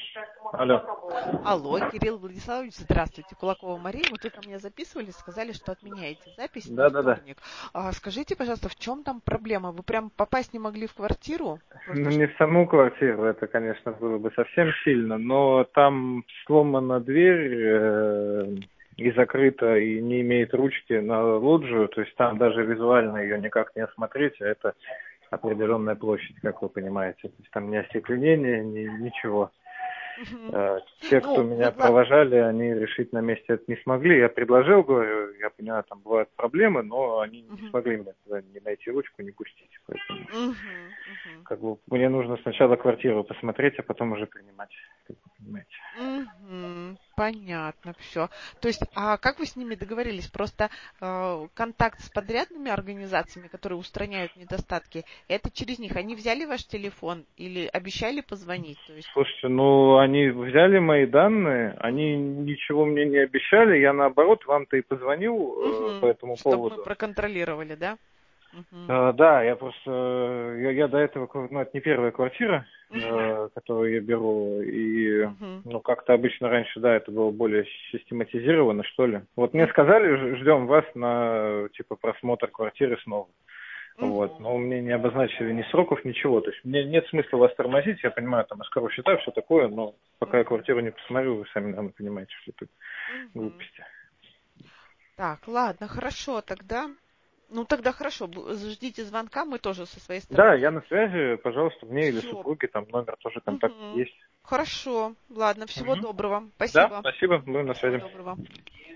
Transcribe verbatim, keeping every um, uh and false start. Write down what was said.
Алло. Алло, Кирилл Владиславович, здравствуйте. Кулакова Мария. Вот вы ко мне записывали, сказали, что отменяете запись на Да-да-да. вторник. А, скажите, пожалуйста, в чем там проблема? Вы прям попасть не могли в квартиру? Ну, Просто ш- не в саму квартиру, это, конечно, было бы совсем сильно, но там сломана дверь э, и закрыта, и не имеет ручки на лоджию, то есть там даже визуально ее никак не осмотреть, а это определенная площадь, как вы понимаете. То есть там ни остекления, ни, ничего. Мгм. Э, Те, кто Ну, вы, меня гла- провожали, они решить на месте это не смогли. Я предложил, говорю, я понимаю, там бывают проблемы, но они не Мгм. смогли мне туда не найти ручку, не пустить. Поэтому Мгм. Мгм. как бы мне нужно сначала квартиру посмотреть, а потом уже принимать, как вы понимаете. Мгм. Понятно, все. То есть, а как вы с ними договорились? Просто э, контакт с подрядными организациями, которые устраняют недостатки, это через них. Они взяли ваш телефон или обещали позвонить? То есть, Слушайте, ну они взяли мои данные, они мгм. ничего мне не обещали, я наоборот вам-то и позвонил э, по Мгм. этому Чтобы мы поводу. проконтролировали, да? Мгм. Э, да, я просто, э, я, я до этого, кв- ну, это не первая квартира, Мгм. э, которую я беру, и, Мгм. ну, как-то обычно раньше, да, это было более систематизировано, что ли. Вот мне Мгм. сказали, ж- ждем вас на, типа, просмотр квартиры снова. Вот, Мгм. но мне не обозначили ни сроков, ничего, то есть мне нет смысла вас тормозить, я понимаю, там, эскоро считаю, все такое, но пока я Мгм. квартиру не посмотрю, вы сами, наверное, понимаете, что это Мгм. глупости. Так, ладно, хорошо, тогда. Ну, тогда хорошо, бу- ждите звонка, мы тоже со своей Да, я стороны. на связи, пожалуйста, мне или Все. супруге, там номер тоже контакт есть. Хорошо, ладно, всего Мгм. доброго. Да, Спасибо. спасибо, мы на Всего связи. доброго.